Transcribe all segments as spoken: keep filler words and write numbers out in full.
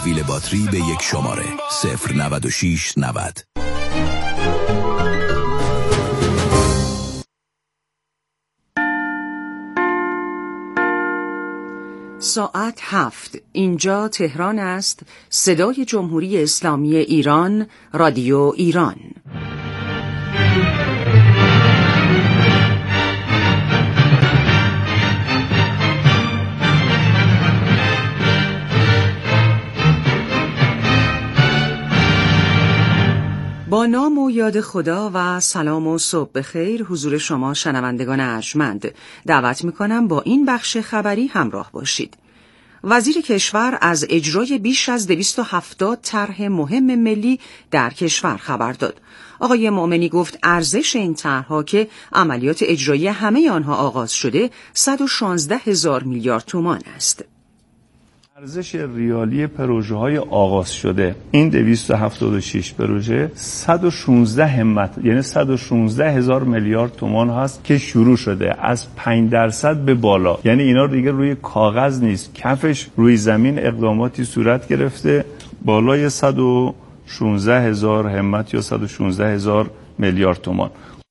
تحویل باتری به یک شماره صفر نود و شش نود. ساعت هفت. اینجا تهران است. صدای جمهوری اسلامی ایران، رادیو ایران. با نام و یاد خدا و سلام و صبح بخیر حضور شما شنوندگان ارجمند. دعوت میکنم با این بخش خبری همراه باشید. وزیر کشور از اجرای بیش از دویست و هفتاد طرح مهم ملی در کشور خبر داد. آقای مومنی گفت ارزش این طرح‌ها که عملیات اجرایی همه آنها آغاز شده صد و شانزده هزار میلیارد تومان است. ارزش ریالی پروژه‌های آغاز شده این دویست و هفتاد و شش پروژه صد و شانزده همت یعنی صد و شانزده هزار میلیارد تومان هست که شروع شده از پنج درصد به بالا. یعنی اینا دیگه روی کاغذ نیست، کفش روی زمین اقداماتی صورت گرفته بالای صد و شانزده هزار همت یا صد و شانزده هزار میلیارد تومان.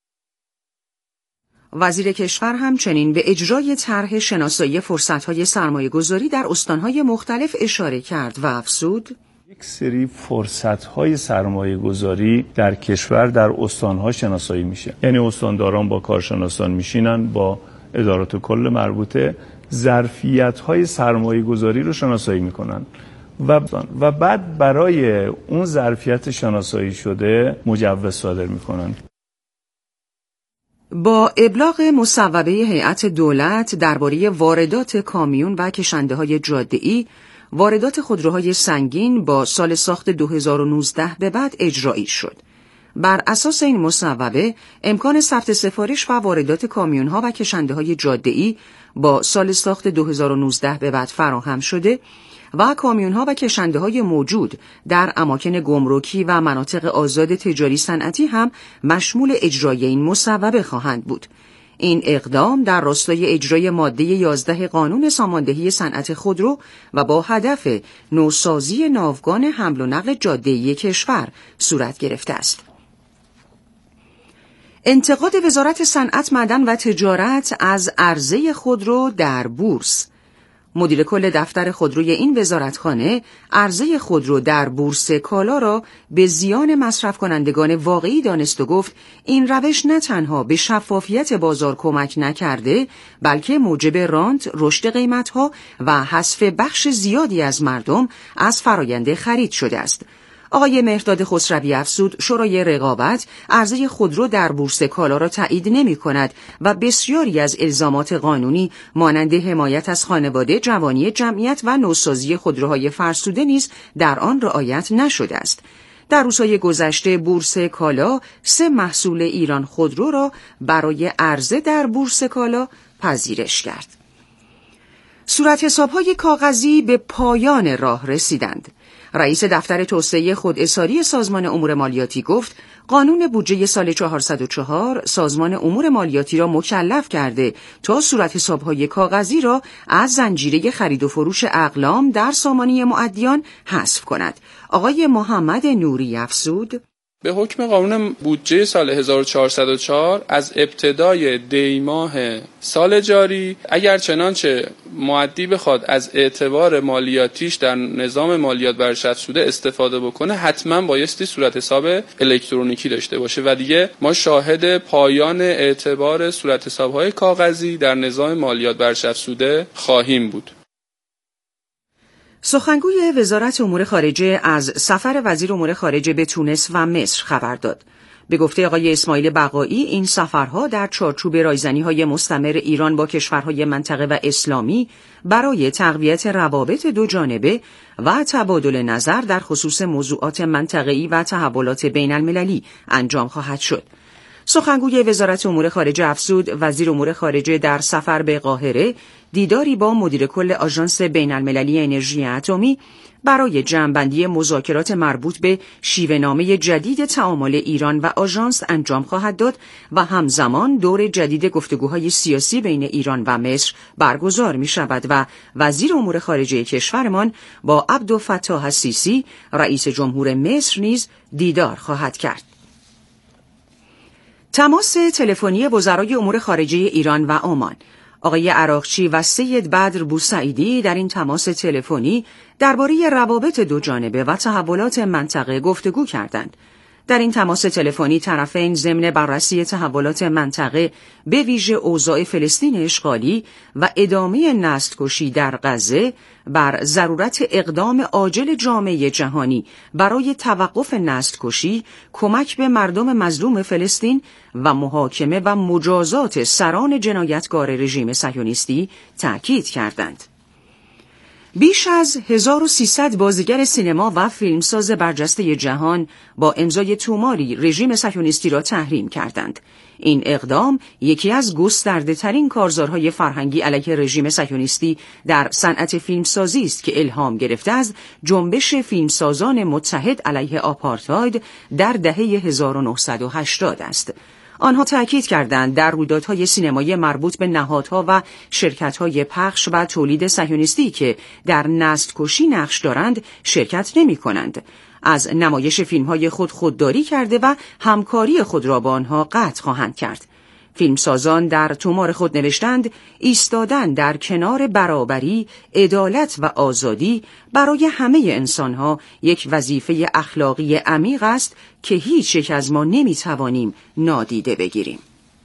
وزیر کشور همچنین به اجرای طرح شناسایی فرصت‌های سرمایه‌گذاری در استان‌های مختلف اشاره کرد و افزود یک سری فرصت‌های سرمایه‌گذاری در کشور در استان‌ها شناسایی میشه. یعنی استانداران با کارشناسان میشینن با ادارات کل مربوطه ظرفیت‌های سرمایه‌گذاری رو شناسایی میکنن و و بعد برای اون ظرفیت شناسایی شده مجوز صادر میکنن. با ابلاغ مصوبه هیئت دولت درباره واردات کامیون و کشنده‌های جاده‌ای، واردات خودروهای سنگین با سال ساخت دو هزار و نوزده به بعد اجرایی شد. بر اساس این مصوبه، امکان ثبت سفارش و واردات کامیون‌ها و کشنده‌های جاده‌ای با سال ساخت دو هزار و نوزده به بعد فراهم شده و کامیون‌ها و کشنده‌های موجود در اماکن گمرکی و مناطق آزاد تجاری صنعتی هم مشمول اجرای این مصوبه خواهند بود. این اقدام در راستای اجرای ماده یازده قانون ساماندهی صنعت خودرو و با هدف نوسازی ناوگان حمل و نقل جاده‌ای کشور صورت گرفته است. انتقاد وزارت صنعت، معدن و تجارت از عرضه خودرو در بورس. مدیر کل دفتر خودروی این وزارتخانه عرضه خودرو در بورس کالا را به زیان مصرف کنندگان واقعی دانست و گفت این روش نه تنها به شفافیت بازار کمک نکرده بلکه موجب رانت، رشد قیمت‌ها و حذف بخش زیادی از مردم از فرآیند خرید شده است. آقای مهرداد خسروی افزود شورای رقابت عرضه خودرو در بورس کالا را تایید نمی کند و بسیاری از الزامات قانونی مانند حمایت از خانواده، جوانی جمعیت و نوسازی خودروهای فرسوده نیز در آن رعایت نشده است. در روزهای گذشته بورس کالا سه محصول ایران خودرو را برای عرضه در بورس کالا پذیرش کرد. صورت حساب‌های کاغذی به پایان راه رسیدند. رئیس دفتر توسعه خوداحصاری سازمان امور مالیاتی گفت قانون بودجه سال چهارصد و چهار سازمان امور مالیاتی را مکلف کرده تا صورت حساب‌های کاغذی را از زنجیره خرید و فروش اقلام در سامانه معدیان حذف کند. آقای محمد نوری افزود به حکم قانون بودجه سال هزار و چهارصد و چهار از ابتدای دی ماه سال جاری اگر چنانچه معدی بخواد از اعتبار مالیاتیش در نظام مالیات برچسب‌شده استفاده بکنه حتما بایستی صورت حساب الکترونیکی داشته باشه و دیگه ما شاهد پایان اعتبار صورت حساب‌های کاغذی در نظام مالیات برچسب‌شده خواهیم بود. سخنگوی وزارت امور خارجه از سفر وزیر امور خارجه به تونس و مصر خبر داد. به گفته آقای اسماعیل بقایی این سفرها در چارچوب رایزنی‌های مستمر ایران با کشورهای منطقه و اسلامی برای تقویت روابط دو جانبه و تبادل نظر در خصوص موضوعات منطقه‌ای و تحولات بین المللی انجام خواهد شد. سخنگوی وزارت امور خارجه افزود وزیر امور خارجه در سفر به قاهره دیداری با مدیر کل آژانس بین‌المللی انرژی اتمی برای جمع‌بندی مذاکرات مربوط به شیوه‌نامه جدید تعامل ایران و آژانس انجام خواهد داد و همزمان دور جدید گفتگوهای سیاسی بین ایران و مصر برگزار می‌شود و وزیر امور خارجه کشورمان با عبدالفتاح السیسی رئیس جمهور مصر نیز دیدار خواهد کرد. تماس تلفنی وزرای امور خارجه ایران و عمان. آقای عراقچی و سید بدر بوسعیدی در این تماس تلفنی درباره روابط دو جانبه و تحولات منطقه گفتگو کردند. در این تماس تلفنی طرفین ضمن بررسی تحولات منطقه به ویژه اوضاع فلسطین اشغالی و ادامه نسل‌کشی در غزه بر ضرورت اقدام عاجل جامعه جهانی برای توقف نسل‌کشی، کمک به مردم مظلوم فلسطین و محاکمه و مجازات سران جنایتکار رژیم صهیونیستی تأکید کردند. بیش از هزار و سیصد بازیگر سینما و فیلمساز برجسته جهان با امضای توماری رژیم صهیونیستی را تحریم کردند. این اقدام یکی از گسترده‌ترین کارزارهای فرهنگی علیه رژیم صهیونیستی در صنعت فیلمسازی است که الهام گرفته از جنبش فیلمسازان متحد علیه آپارتاید در دهه هزار و نهصد و هشتاد است. آنها تأکید کردند در رویدادهای سینمایی مربوط به نهادها و شرکت‌های پخش و تولید صهیونیستی که در نسل‌کشی نقش دارند شرکت نمی‌کنند. از نمایش فیلم‌های خود خودداری کرده و همکاری خود را با آنها قطع خواهند کرد. فیلمسازان در تومار خود نوشتند ایستادن در کنار برابری، عدالت و آزادی برای همه انسانها یک وظیفه اخلاقی عمیق است که هیچ یک از ما نمیتوانیم نادیده بگیریم.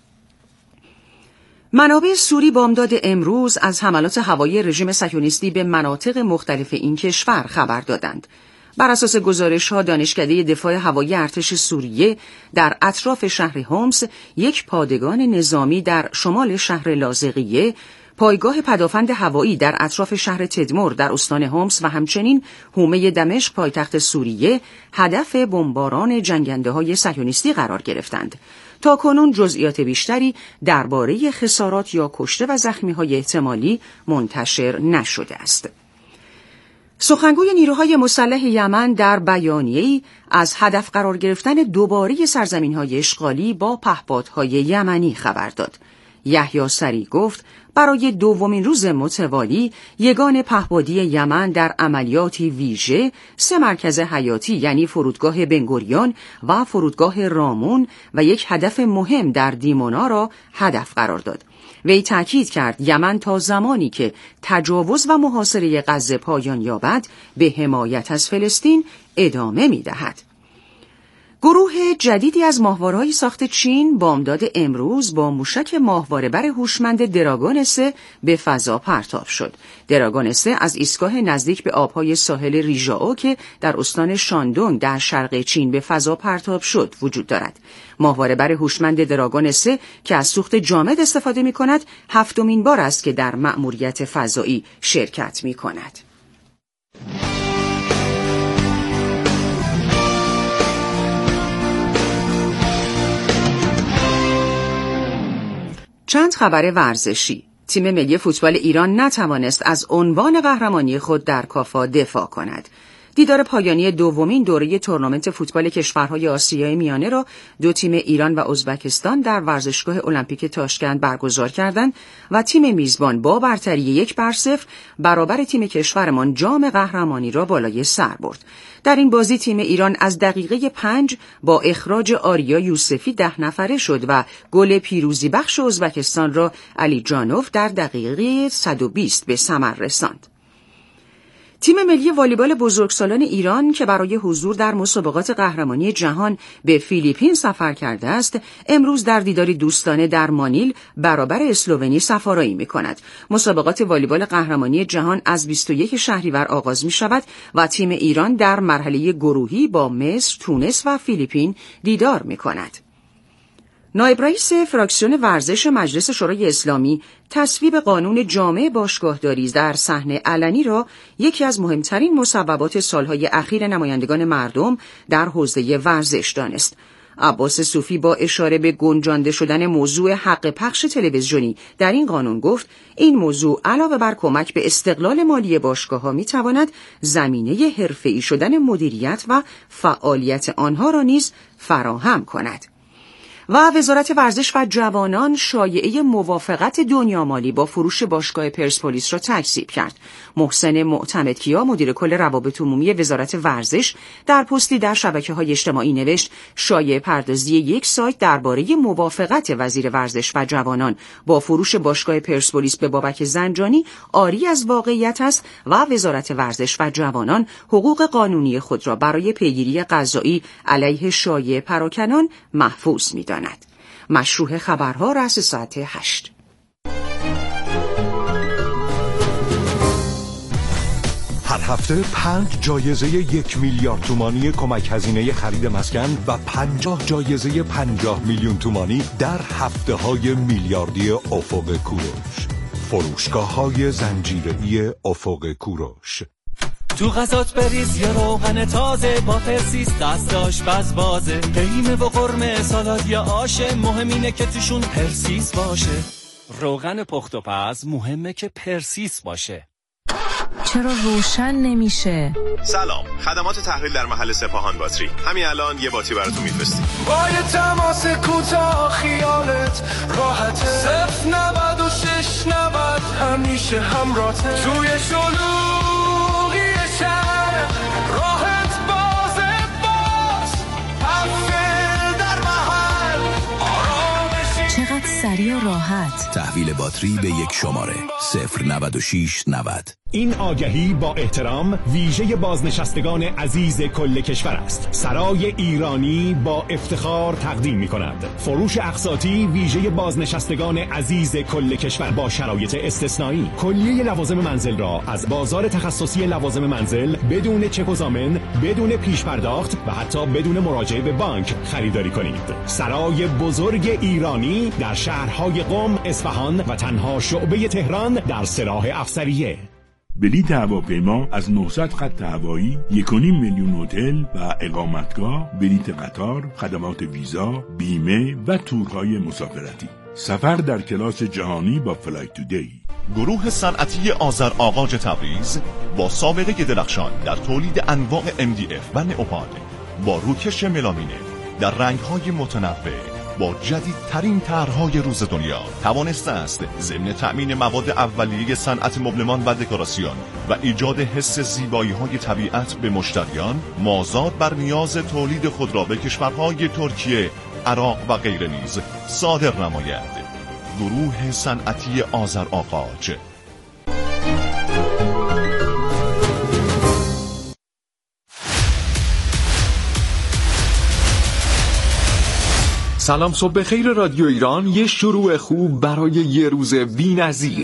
منابع سوری بامداد امروز از حملات هوایی رژیم صهیونیستی به مناطق مختلف این کشور خبر دادند. بر اساس گزارش‌ها دانشکده دفاع هوایی ارتش سوریه در اطراف شهر هومس یک پادگان نظامی در شمال شهر لاذقیه، پایگاه پدافند هوایی در اطراف شهر تدمر در استان هومس و همچنین حومه دمشق پایتخت سوریه هدف بمباران جنگنده‌های صهیونیستی قرار گرفتند. تاکنون جزئیات بیشتری درباره خسارات یا کشته و زخمی‌های احتمالی منتشر نشده است. سخنگوی نیروهای مسلح یمن در بیانیه‌ای از هدف قرار گرفتن دوباره سرزمین‌های اشغالی با پهپادهای یمنی خبر داد. یحیی سری گفت برای دومین روز متوالی یگان پهپادی یمن در عملیاتی ویژه سه مرکز حیاتی یعنی فرودگاه بنگوریون و فرودگاه رامون و یک هدف مهم در دیمونا را هدف قرار داد. وی تأکید کرد یمن تا زمانی که تجاوز و محاصره غزه پایان یابد به حمایت از فلسطین ادامه می‌دهد. گروه جدیدی از ماهواره‌های ساخت چین بامداد امروز با موشک ماهواره‌بر هوشمند دراگون سه به فضا پرتاب شد. دراگون سه از ایستگاه نزدیک به آبهای ساحل ریژائو که در استان شاندونگ در شرق چین به فضا پرتاب شد وجود دارد. ماهواره‌بر هوشمند دراگون سه که از سوخت جامد استفاده می‌کند، هفتمین بار است که در مأموریت فضایی شرکت می‌کند. چند خبر ورزشی. تیم ملی فوتبال ایران نتوانست از عنوان قهرمانی خود در کافا دفاع کند. دیدار پایانی دومین دوره تورنمنت فوتبال کشورهای آسیای میانه را دو تیم ایران و ازبکستان در ورزشگاه المپیک تاشکند برگزار کردند و تیم میزبان با برتری یک بر صفر برابر تیم کشورمان جام قهرمانی را بالای سر برد. در این بازی تیم ایران از دقیقه پنج با اخراج آریا یوسفی ده نفره شد و گل پیروزی بخش ازبکستان را علی جانوف در دقیقه صد و بیست به ثمر رساند. تیم ملی والیبال بزرگسالان ایران که برای حضور در مسابقات قهرمانی جهان به فیلیپین سفر کرده است، امروز در دیداری دوستانه در مانیل برابر اسلوونی سفارایی می‌کند. مسابقات والیبال قهرمانی جهان از بیست و یک شهریور آغاز می‌شود و تیم ایران در مرحله گروهی با مصر، تونس و فیلیپین دیدار می‌کند. نایب رئیس فراکسیون ورزش مجلس شورای اسلامی تصویب قانون جامع باشگاهداری در صحن علنی را یکی از مهمترین مسببات سالهای اخیر نمایندگان مردم در حوزه ورزش دانست. عباس صوفی با اشاره به گنجانده شدن موضوع حق پخش تلویزیونی در این قانون گفت این موضوع علاوه بر کمک به استقلال مالی باشگاه‌ها می‌تواند زمینه حرفه‌ای شدن مدیریت و فعالیت آنها را نیز فراهم کند. و وزارت ورزش و جوانان شایعه موافقت دنیا مالی با فروش باشگاه پرسپولیس را تکذیب کرد. محسن معتمدکیا مدیر کل روابط عمومی وزارت ورزش در پستی در شبکه‌های اجتماعی نوشت شایعه پردازی یک سایت درباره موافقت وزیر ورزش و جوانان با فروش باشگاه پرسپولیس به بابک زنجانی عاری از واقعیت است و وزارت ورزش و جوانان حقوق قانونی خود را برای پیگیری قضایی علیه شایعه پراکنان محفوظ می‌داند. مشروع خبرها رأس ساعت هشت. هر هفته پنج جایزه یک میلیارد تومانی کمک هزینه خرید مسکن و پنجاه جایزه پنجاه میلیون تومانی در هفته های میلیاردی افق کوروش. فروشگاه های زنجیره‌ای افق کوروش. تو غذات بریز یا روغن تازه با پرسیس دست آشپز بازه، قیمه و قرمه سالاد یا آشه، مهم اینه که توشون پرسیس باشه. روغن پخت و پز مهمه که پرسیس باشه. چرا روشن نمیشه؟ سلام، خدمات تحویل در محل سپاهان باتری. همین الان یه باتری براتون میفرستیم. با یه تماس کوتاه خیالت راحته، صفر نود و شش نود همیشه همراهته. توی شلوغی شهر راحت بازه باز، حفل در محل آرامشی. چقدر سریع و راحت. تحویل باتری به یک شماره صفر نود و شش نود. این آگهی با احترام ویژه بازنشستگان عزیز کل کشور است. سرای ایرانی با افتخار تقدیم می کند فروش اقساطی ویژه بازنشستگان عزیز کل کشور با شرایط استثنایی. کلیه لوازم منزل را از بازار تخصصی لوازم منزل بدون چک و ضامن، بدون پیش پرداخت و حتی بدون مراجعه به بانک خریداری کنید. سرای بزرگ ایرانی در شهرهای قم، اصفهان و تنها شعبه تهران در سراح افسریه. بلیط هواپیما از نهصد خط هوایی، یک و نیم میلیون هتل و اقامتگاه، بلیط قطار، خدمات ویزا، بیمه و تورهای مسافرتی. سفر در کلاس جهانی با فلایت تودی. گروه صنعتی آذرآغاج تبریز با سابقه درخشان در تولید انواع ام دی اف و نئوپان با روکش ملامینه در رنگ‌های متنوع با جدیدترین طرح‌های روز دنیا توانسته است ضمن تأمین مواد اولیه صنعت مبلمان و دکوراسیون و ایجاد حس زیبایی‌های طبیعت به مشتریان مازاد بر نیاز تولید خود را به کشورهای ترکیه، عراق و غیره نیز صادر نماید. گروه صنعتی آذرآغاج. سلام صبح بخیر رادیو ایران، یه شروع خوب برای یه روز بی‌نظیر.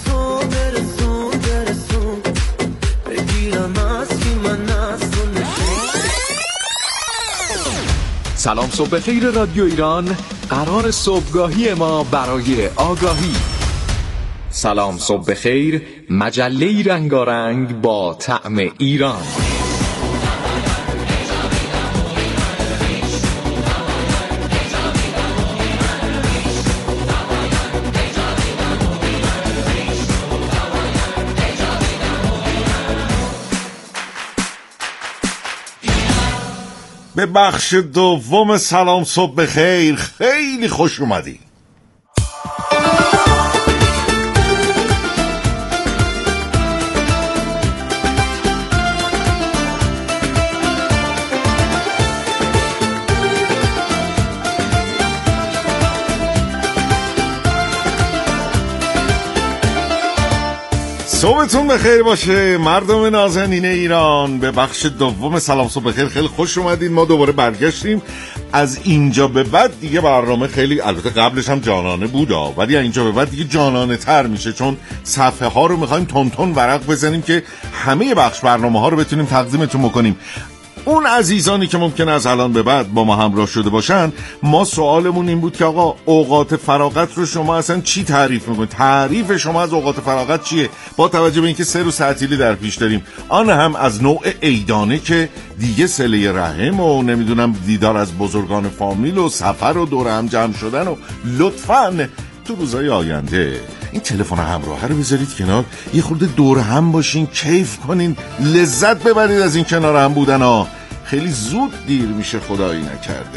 سلام صبح بخیر رادیو ایران، قرار صبحگاهی ما برای آگاهی. سلام صبح بخیر، مجله رنگارنگ با طعم ایران. به بخش دوم سلام صبح بخیر، خیلی خوش اومدی. صبحتون بخیر باشه مردم نازنین ایران. به بخش دوم سلام صبح بخیر خیلی خوش اومدین. ما دوباره برگشتیم. از اینجا به بعد دیگه برنامه خیلی، البته قبلش هم جانانه بودا، ولی اینجا به بعد دیگه جانانه تر میشه، چون صفحه ها رو میخوایم تون تون ورق بزنیم که همه بخش برنامه ها رو بتونیم تقدیمتون بکنیم. اون عزیزانی که ممکنه از الان به بعد با ما همراه شده باشن، ما سوالمون این بود که آقا اوقات فراغت رو شما اصلا چی تعریف میکنید؟ تعریف شما از اوقات فراغت چیه؟ با توجه به اینکه سه روز تعطیلی در پیش داریم، آن هم از نوع عیدانه که دیگه صله رحم و نمیدونم دیدار از بزرگان فامیل و سفر و دور هم جمع شدن و لطفاً تو روزهای آینده این تلفن همراه رو بذارید کنار، یه خورده دور هم باشین، کیف کنین، لذت ببرید از این کنار هم بودن ها. خیلی زود دیر میشه، خدایی نکرده.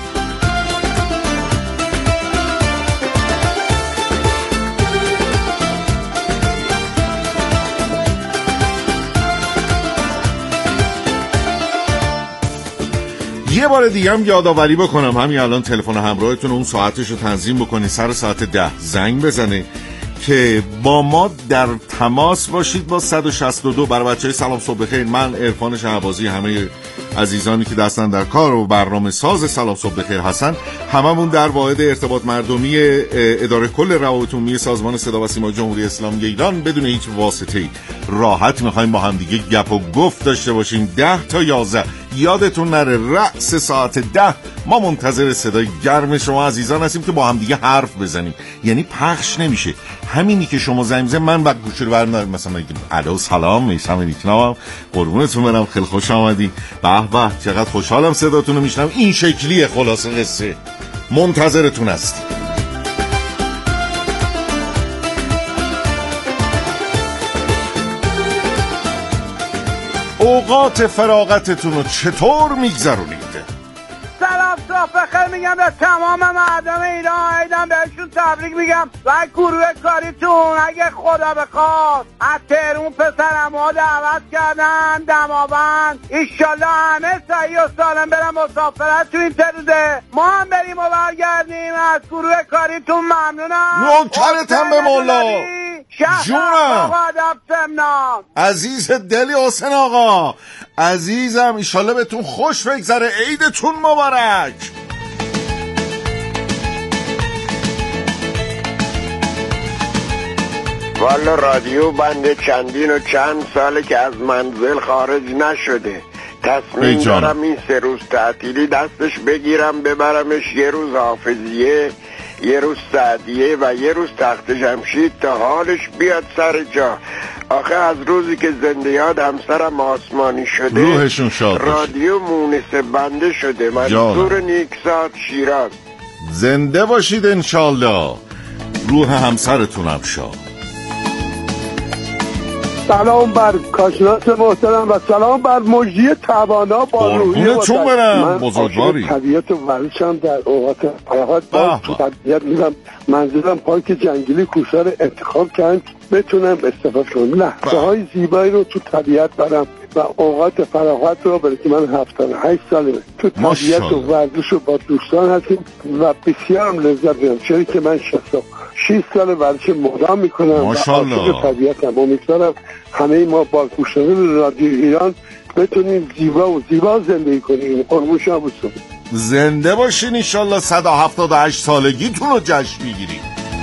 یه بار دیگه هم یادآوری بکنم همین الان تلفن همراهتون اون ساعتش رو تنظیم بکنید، سر ساعت ده زنگ بزنه که با ما در تماس باشید با صد و شصت و دو. برای بچهای سلام صبح بخیر، من عرفان شهبازی، همه عزیزانی که دستن در کار و برنامه ساز سلام صبح بخیر هستن، هممون در واحد ارتباط مردمی اداره کل روابط عمومی سازمان صدا و سیما جمهوری اسلامی ایران بدون هیچ واسطه‌ای راحت میخوایم با هم دیگه گپ و گفت داشته باشیم. ده تا یازده یادتون نره، رأس ساعت ده ما منتظر صدای گرم شما عزیزان هستیم که با هم دیگه حرف بزنیم. یعنی پخش نمیشه، همینی که شما زنگ بزنید من بعد گوشی رو برمی‌دارم مثلا میگم الو سلام میسم نیکنام، قربونتون برم، خیلی خوش آمدی، به به چقدر خوشحالم صداتون رو میشنم. این شکلیه خلاصه قصه، منتظرتون هستیم. اوقات فراغتتون رو چطور میگذرونید؟ سلام صبح بخیر میگم به تمام مردم ایران، عیدم بهشون تبریک میگم و گروه کاریتون اگه خدا بخواد از تهرون پسرمو دعوت کردن دماوند، ایشالله همه صحیح و سالم برن مسافرت تو این تروزه، ما هم بریم و برگردیم. از گروه کاریتون ممنونم. نوکرتم به مولا جونم عزیز دلی حسین آقا عزیزم، ایشالله بهتون خوش بگذره، عیدتون مبارک. والا رادیو بنده چندین و چند ساله که از منزل خارج نشده، تصمیم دارم این سه روز تعطیلی دستش بگیرم ببرمش یه روز حافظیه، یه روز سعدیه و یه روز تخت جمشید تا حالش بیاد سر جا. آخه از روزی که زنده یاد همسرم آسمانی شده روحشون شاد رادیو مونس بنده شده. منصور نیکزاد شیراز. زنده باشید انشالله، روح همسرتون هم شاد. سلام بر کاشناس محترم و سلام بر مجری توانا با روحیه چون برم بزرگواری طبیعت و ورزشم در اوقات فراغت با طبیعت میرم. منظورم پارک جنگلی کوسه رو انتخاب کردم بتونم استفاده کنم، لحظه های زیبایی رو تو طبیعت برم و اوقات فراغت رو، برای که من هفتاد و هشت سالمه تو طبیعت و ورزش رو با دوستان هستیم و بسیارم لذت میبرم، چرا که من شصت و شش سال ورزش مدام میکنم و عاشق طبیعتم. امیدوارم همه ما با گوش دادن رادیو ایران بتونیم زیبا و زیبا زندگی کنیم. قربون شما باشید، زنده باشین انشالله، صد و هفتاد و هشت سالگیتون رو جشن بگیرید.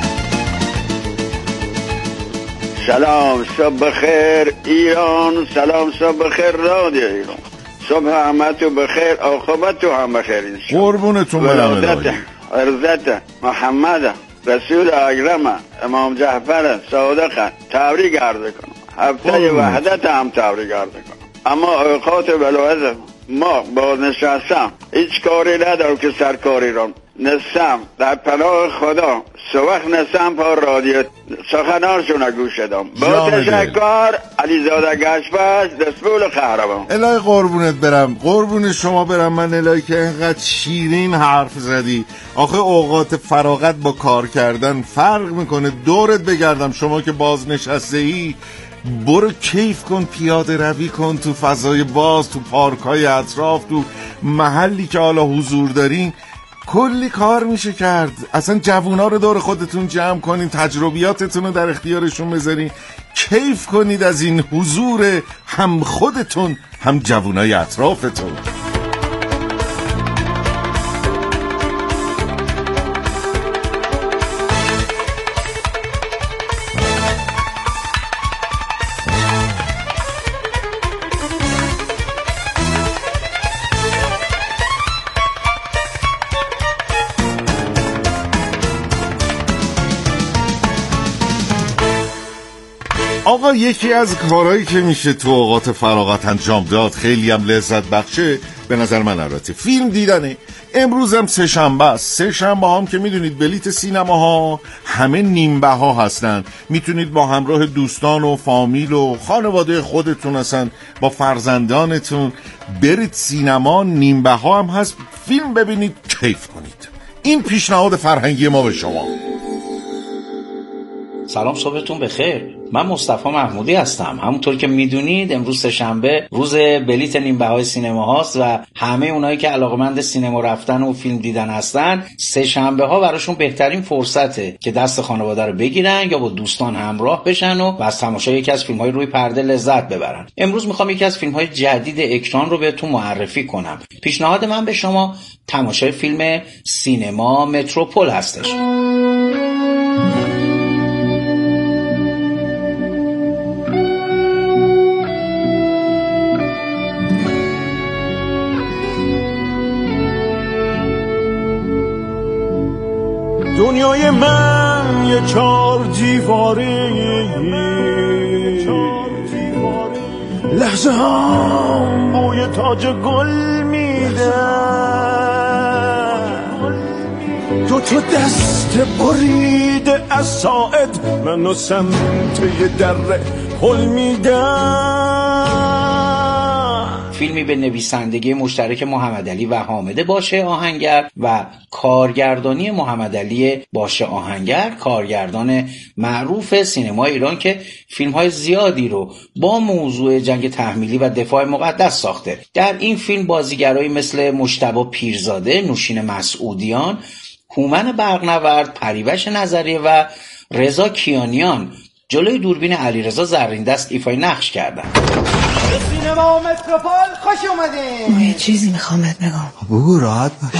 سلام صبح بخیر ایران، سلام صبح بخیر رادیو ایران، صبح همتو بخیر، عاقبتو هم بخیر انشالله. قربونتون برم. عرضت محمد رسول اکرم امام جعفر صادق تبریک عرض کنم، هفته وحدت هم تبریک عرض کنم. اما اوقات ولایت ما بازنشستم هیچ کاری ندارم که سرکاری رو نستم در پناه خدا سوخت نستم پا رادیو سخنانشون گوش دادم. با تشکر علیزاده گشبش دسپول قهرمان. الهی قربونت برم، قربون شما برم من الهی که اینقدر شیرین حرف زدی. آخه اوقات فراغت با کار کردن فرق میکنه. دورت بگردم شما که بازنشسته ای، برو کیف کن، پیاده روی کن تو فضای باز، تو پارکای اطراف، تو محلی که حالا حضور دارین، کلی کار میشه کرد. اصلا جوونا رو دور خودتون جمع کنین، تجربیاتتون رو در اختیارشون بذارین، کیف کنید از این حضور هم خودتون هم جوونای اطرافتون. آقا یکی از کارهایی که میشه تو اوقات فراغت انجام داد خیلی هم لذت بخشه به نظر من البته فیلم دیدنه. امروز هم سه شنبه است. سه شنبه هم که میدونید بلیت سینماها همه نیم بها هستن. میتونید با همراه دوستان و فامیل و خانواده خودتون هستن با فرزندانتون برید سینما، نیم بها هم هست، فیلم ببینید، کیف کنید. این پیشنهاد فرهنگی ما به شما. سلام، صبحتون بخیر. من مصطفی محمودی هستم. همونطور که میدونید امروز سه‌شنبه روز بلیت نیم بهای سینما هاست و همه اونایی که علاقمند سینما رفتن و فیلم دیدن هستن سه شنبه ها براشون بهترین فرصته که دست خانواده رو بگیرن یا با دوستان همراه بشن و از تماشای یکی از فیلم های روی پرده لذت ببرن. امروز میخوام یکی از فیلم های جدید اکران رو بهتون معرفی کنم. پیشنهاد من به شما تماشای فیلم سینما متروپول هستش. دنیای من یه چار دیواره، لحظه هم بوی تاج گل میده، دو تا دست بریده از ساعد منو سمت یه دره پل میدن. فیلمی به نویسندگی مشترک محمدعلی و حامد باشه آهنگر و کارگردانی محمدعلی باشه آهنگر، کارگردان معروف سینما ایران که فیلم‌های زیادی رو با موضوع جنگ تحمیلی و دفاع مقدس ساخته. در این فیلم بازیگرایی مثل مجتبی پیرزاده، نوشین مسعودیان، هومن برقنورد، پریوش نظریه و رضا کیانیان جلوی دوربین علیرضا زرین‌دست ایفای نقش کردن. سینما متروپول خوش اومدین. ما یه چیزی میخوام بهت بگم. بگو راحت باش.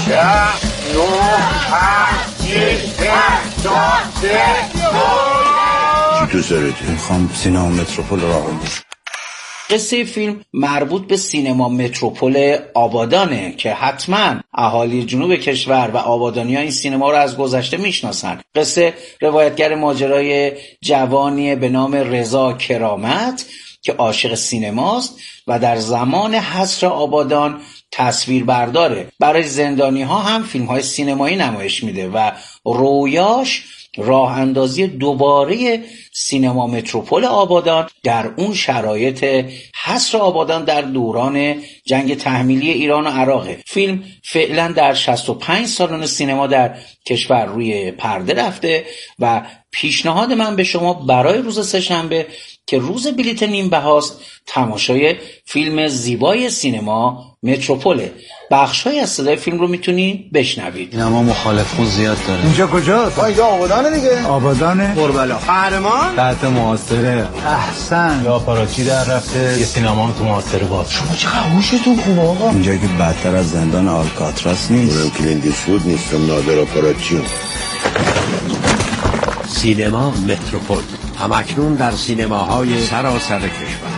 چی تو سرته؟ میخوام سینما متروپول راه بندازم. قصه فیلم مربوط به سینما متروپول آبادانه که حتما اهالی جنوب کشور و آبادانی ها این سینما رو از گذشته میشناسن. قصه روایتگر ماجرای جوانی به نام رضا کرامت که عاشق سینماست و در زمان حصر آبادان تصویر برداره. برای زندانی ها هم فیلم های سینمایی نمایش میده و رویاش راه اندازی دوباره سینما متروپول آبادان در اون شرایط حصر آبادان در دوران جنگ تحمیلی ایران و عراقه. فیلم فعلا در شصت و پنج سالن سینما در کشور روی پرده رفته و پیشنهاد من به شما برای روز سه‌شنبه که روز بلیت نیم بهاست تماشای فیلم زیبای سینما متروپوله. بخش‌های از صدای فیلم رو میتونی بشنوید. این اما مخالف خون زیاد داره. اینجا کجاست؟ اینجا آبادانه دیگه. آبادانه؟ کربلا. قهرمان؟ تحت محاصره. احسن. یا آپاراچی در رفته، یه سینما تو محاصره باز. شما چقدر هوشتون خوبه آقا. اینجا که بدتر از زندان آلکاتراس نیست. اونم کلینت ایستوود نیستم، نادر آپاراچی. سینما متروپول همکنون در سینماهای سراسر کشور.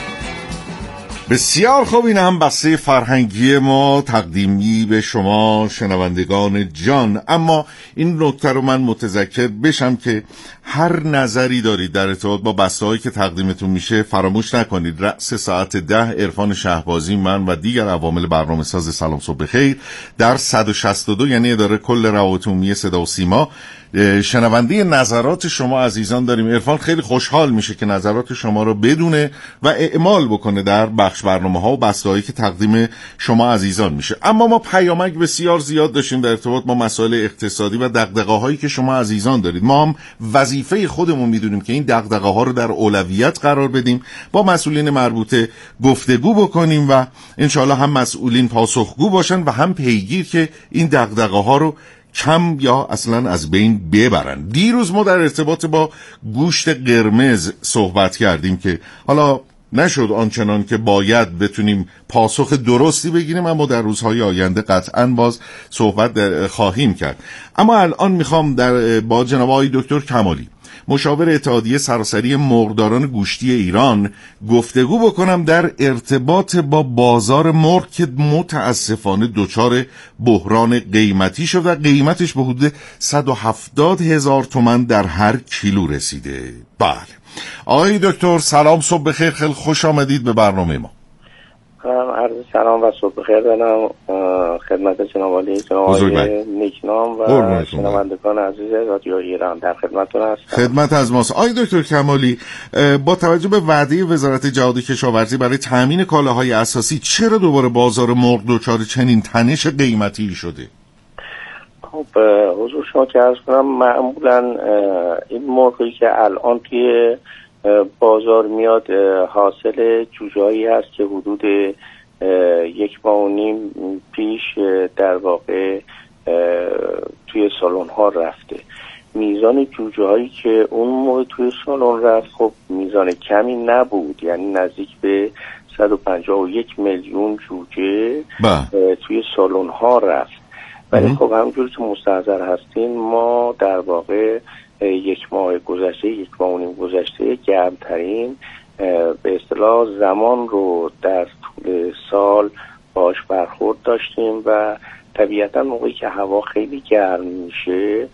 بسیار خوب، این هم بسته فرهنگی ما تقدیمی به شما شنوندگان جان. اما این نکته رو من متذکر بشم که هر نظری دارید در ارتباط با بسته‌هایی که تقدیمتون میشه فراموش نکنید. رأس ساعت ده عرفان شهبازی، من و دیگر عوامل برنامه ساز سلام صبح بخیر در صد و شصت و دو یعنی اداره کل روابط عمومی صدا و سیما شنونده نظرات شما عزیزان داریم. عرفان خیلی خوشحال میشه که نظرات شما رو بدونه و اعمال بکنه در بخش برنامه ها و بسته‌هایی که تقدیم شما عزیزان میشه. اما ما پیامک بسیار زیاد داشتیم در ارتباط با مسائل اقتصادی و دغدغه‌هایی که شما عزیزان دارید. ما هم وظیفه خودمون میدونیم که این دغدغه‌ها رو در اولویت قرار بدیم، با مسئولین مربوطه گفتگو بکنیم و انشالله هم مسئولین پاسخگو باشن و هم پیگیر که این دغدغه‌ها رو کم یا اصلا از بین ببرن. دیروز ما در ارتباط با گوشت قرمز صحبت کردیم که حالا نشد آنچنان که باید بتونیم پاسخ درستی بگیریم، اما در روزهای آینده قطعاً باز صحبت خواهیم کرد. اما الان میخوام در با جناب آقای دکتر کمالی، مشاور اتحادیه سراسری مرغداران گوشتی ایران، گفتگو بکنم در ارتباط با بازار مرغ که متاسفانه دچار بحران قیمتی شد و قیمتش به حدود صد و هفتاد هزار تومان در هر کیلو رسیده. بله، آقای دکتر سلام، صبح بخیر، خیلی خوش آمدید به برنامه ما. عرض سلام و صبح بخیر دارم خدمت جناب عالی، جناب آقای نیکنام و شنوندگان عزیز رادیو ایران. در خدمتتون هستم. خدمت از ماست. آقای دکتر کمالی، با توجه به وعده وزارت جهاد کشاورزی برای تامین کالاهای اساسی، چرا دوباره بازار مرغ دچار چنین تنش قیمتی شده؟ خب حضور شما که عرض کنم، معمولا این مرغی که الان توی بازار میاد حاصل جوجه‌ای هست که حدود یک ماه و نیم پیش در واقع توی سالن ها رفته. میزان جوجه هایی که اون موقع توی سالن رفت خب میزان کمی نبود، یعنی نزدیک به صد و پنجاه و یک میلیون جوجه توی سالن ها رفت. ولی خب همونجور که مستحضر هستین، ما در واقع یک ماه گذشته یک ماه و نیم گذشته گرمترین به اصطلاح زمان رو در طول سال باش برخورد داشتیم و طبیعتا موقعی که هوا خیلی گرم میشه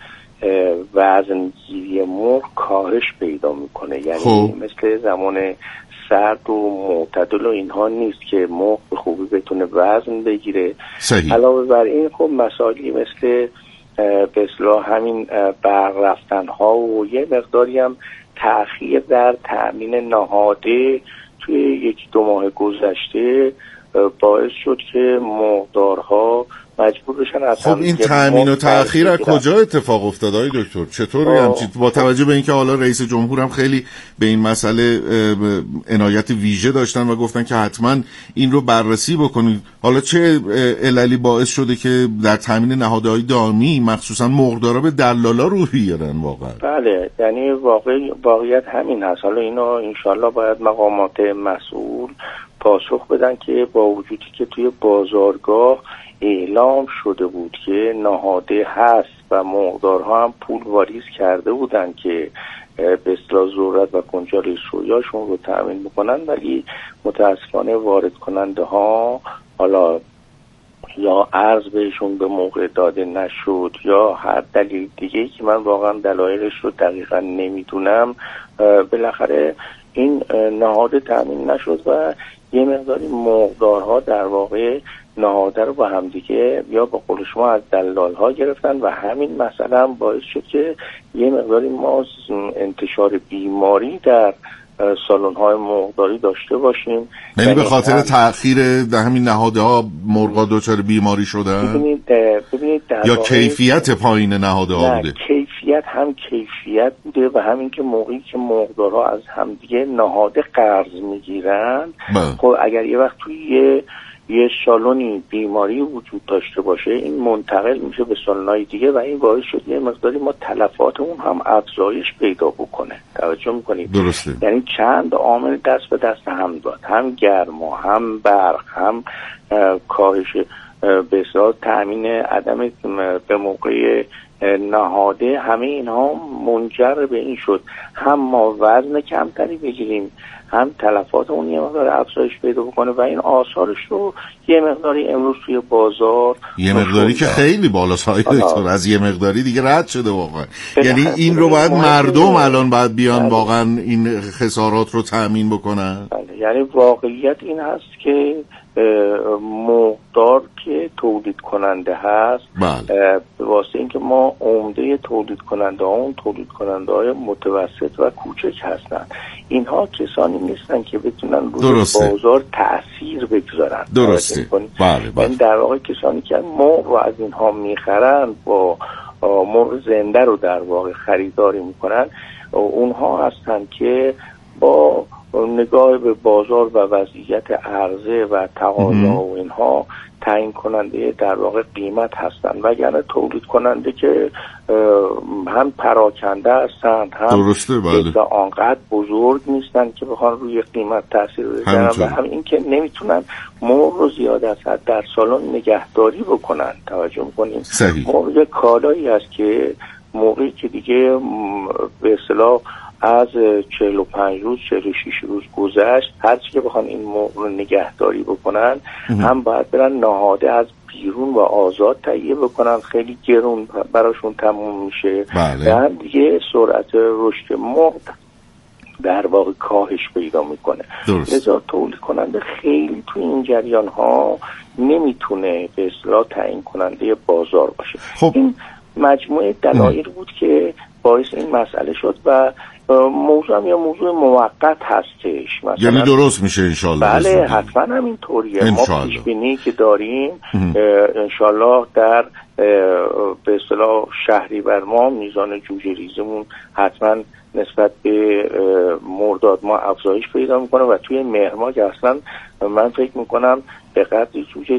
وزنگیری مرغ کاهش پیدا میکنه، یعنی خوب. مثل زمان سرد و معتدل و اینها نیست که مرغ به خوبی بتونه وزن بگیره. صحیح. علاوه بر این خب مسائلی مثل به اصطلاح همین برق رفتن ها و یه مقداری هم تأخیر در تأمین نهاده توی یک دو ماه گذشته باعث شد که مرغدارها مجبور بشن از خب این تأمین و تأخیر از کجا اتفاق افتاد آقای دکتر؟ چطوری همچین با توجه به اینکه حالا رئیس جمهور هم خیلی به این مسئله عنایت ویژه داشتن و گفتن که حتما این رو بررسی بکنید، حالا چه عللی باعث شده که در تأمین نهادهای دائمی مخصوصا مرغدارا به دلالا رو بیارن واقعا؟ بله، یعنی واقع واقعیت همین هست. حالا اینا انشالله باید مقامات مسئول پاسخ بدن که با وجودی که توی بازارگاه اعلام شده بود که نهاده هست و مرغدارها هم پول واریز کرده بودن که به اصطلاح ذرت و کنجاله سویاشون رو تأمین بکنن، ولی متاسفانه وارد کننده ها حالا یا ارز بهشون به موقع داده نشد یا هر دلیل دیگه‌ای که من واقعا دلایلش رو دقیقا نمیدونم، بالاخره این نهاده تأمین نشد و یه مقداری مرغدارها در واقع نهاده رو با همدیگه یا با قول شما از دلال ها گرفتن و همین مسئله هم باعث شد که یه مقداری ما انتشار بیماری در سالن های مرغداری داشته باشیم. یعنی به خاطر تأخیر در همین نهاده ها مرغا دچار بیماری شدن؟ ببینید ببینید یا کیفیت پایین نهاده ها بوده؟ کیفیت هم کیفیت بوده و همین که موقعی که مرغدارها از همدیگه نهاده قرض میگیرن، خب اگر یه وقت توی یه یه سالونی بیماری وجود داشته باشه این منتقل میشه به سالن‌های دیگه و این باعث شد یه مقداری ما تلفات اون هم افزایش پیدا بکنه. توجه میکنید؟ درسته. یعنی چند عامل دست به دست هم داد، هم گرما، هم برق، هم کاهش به اصطلاح تأمین عدم به موقع نهاده، همه اینها منجر به این شد هم ما وزن کمتری بگیریم، هم تلفات اون یه مقدار افزایش پیدا بکنه و این آثارش رو یه مقداری امروز توی بازار یه مقداری که خیلی بالاست های دکتر، از یه مقداری دیگه رد شده واقعا. یعنی این رو باید مردم الان باید بیان واقعا این خسارات رو تأمین بکنن. یعنی واقعیت این هست که مرغدار که تولید کننده هست به واسه اینکه ما عمده تولید کننده ها اون تولید کننده های متوسط و کوچک هستن، اینها کسانی نیستن که بتونن روی بازار تأثیر بگذارن. درسته. بله بله. این در واقع کسانی که مرغ رو از اینها میخرن با مرغ زنده رو در واقع خریداری میکنن، اونها هستن که با نگاه به بازار و وضعیت عرضه و تقاضا و اینها تعیین کننده در واقع قیمت هستند، وگرنه تولید کننده که هم پراکنده هستند هم درسته بله. آنقدر بزرگ نیستند که بخوان روی قیمت تاثیر بذارن و هم این که نمیتونن مرغ رو زیاد از حد در سالن نگهداری بکنن. توجه میکنیم مرغ یک کالایی هست که موقعی که دیگه به اصطلاح از چهل و پنج روز چهل و شش روز گذشت، هرچی که بخوان این مرغ رو نگهداری بکنن هم باید برن نهاده از بیرون و آزاد تهیه بکنن، خیلی گرون براشون تموم میشه. بله. و هم دیگه سرعت رشد مرغ در واقع کاهش پیدا میکنه. لذا تولید کننده خیلی تو این جریان ها نمیتونه به اصطلاح تعیین کننده بازار باشه. خب. این مجموعه دلایل بود که باعث این مسئله شد و موضوع هم یا موضوع موقت هستش. یعنی درست میشه انشالله. بله حتما هم اینطوریه. ما پیش بینی که داریم انشالله در به اصطلاح شهریور ما میزان جوجه ریزمون حتما نسبت به مرداد ما افزایش پیدا میکنه و توی مهر ماه که اصلا من فکر میکنم به قدری جوجه